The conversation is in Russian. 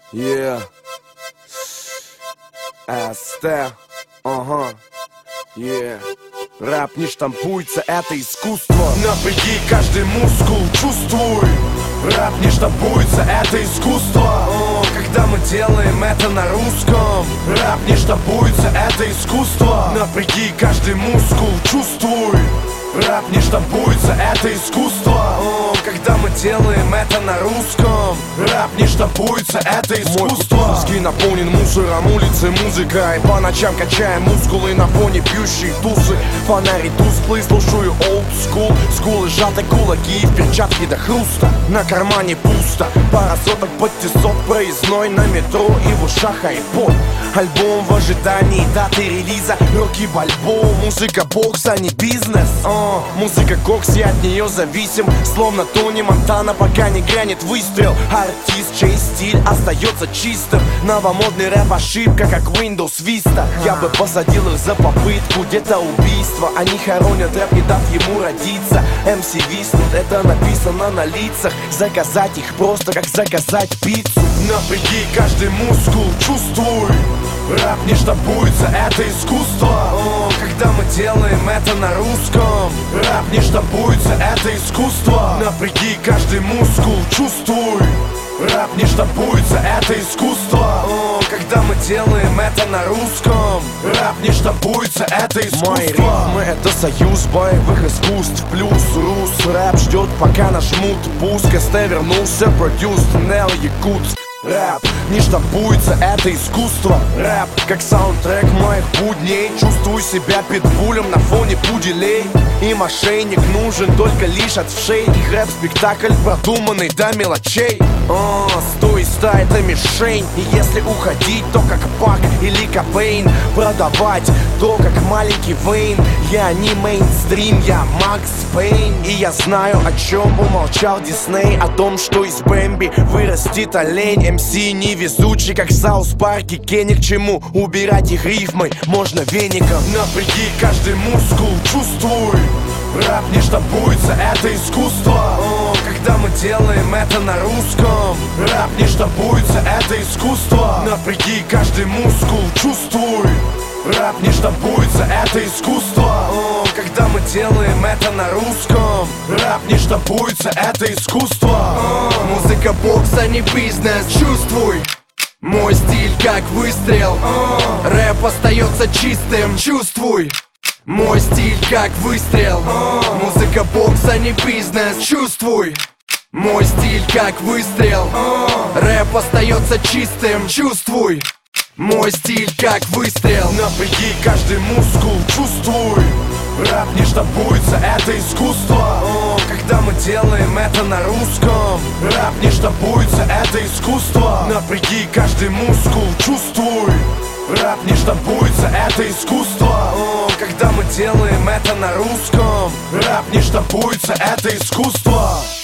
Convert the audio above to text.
Yeah. СТ. Ага. Yeah. Рэп не штампуется, это искусство. Напряги каждый мускул, чувствуй. Рэп не штампуется, это искусство. Когда мы делаем это на русском. Рэп не штампуется, это искусство. Напряги каждый мускул, чувствуй. Рэп не штампуется, это искусство. Когда мы делаем это на русском. Рэп не штампуется, это искусство. Мой пуски наполнен мусором, улицы музыкой. По ночам качаем мускулы на фоне пьющие тусы. Фонари тусклые, слушаю old school. Скулы сжаты, кулаки в перчатке до хруста. На кармане пусто, пара соток под тесок. Проездной на метро и в ушах айпод. Альбом в ожидании даты релиза. Роки Бальбоа, музыка бокса, не бизнес. Музыка кокс, я от нее зависим. Словно Тони Монтана, пока не грянет выстрел. Артист, чей стиль остается чистым. Новомодный рэп ошибка, как Windows Vista. Я бы посадил их за попытку, где-то убийство. Они хоронят рэп, не дав ему родиться. МС виснут, это написано на лицах. Заказать их просто, как заказать пиццу. Напряги каждый мускул, чувствуй. Рэп не штампуется, это искусство. Когда мы делаем это на русском. Рэп не штампуется, это искусство. Напряги каждый мускул, чувствуй. Рэп не штампуется, это искусство. Когда мы делаем это на русском. Рэп не штампуется, это искусство. Мои рифмы — это союз боевых искусств. Плюс рус рэп ждет, пока нажмут пуск. СТ вернулся, продюсер Нел Якутск. Рэп не штампуется, это искусство. Рэп как саундтрек моих будней. Чувствую себя питбулем на фоне пуделей. И мошенник нужен только лишь от вшей. Их рэп-спектакль продуманный до мелочей. Стой, ста, это мишень. И если уходить, то как Пак или Кобейн. Продавать, то как маленький Вейн. Я не мейнстрим, я Макс Пейн. И я знаю, о чем умолчал Дисней. О том, что из Бэмби вырастет олень. МС невезучий, как в Саус-парке. Кенни, к чему убирать их рифмой? Можно веником. Напряги каждый мускул, чувствуй. Рэп не штампуется, это искусство. Когда мы делаем это на русском. Рэп не штампуется, это искусство. Напряги каждый мускул, чувствуй. Рэп не штампуется, это искусство. Когда мы делаем это на русском. Рэп не штампуется, это искусство. Музыка бокса, не бизнес, чувствуй. Мой стиль как выстрел. Рэп остается чистым, чувствуй. Мой стиль как выстрел. Музыка бокса, не бизнес, чувствуй. Мой стиль как выстрел. Рэп остается чистым, чувствуй. Мой стиль как выстрел. Напряги каждый мускул, чувствуй. Рэп не штампуется, это искусство. Когда мы делаем это на русском. Рэп не штампуется, это искусство. Напряги каждый мускул, чувствуй. Рэп не штампуется, это искусство. Когда мы делаем это на русском. Рэп не штампуется, это искусство.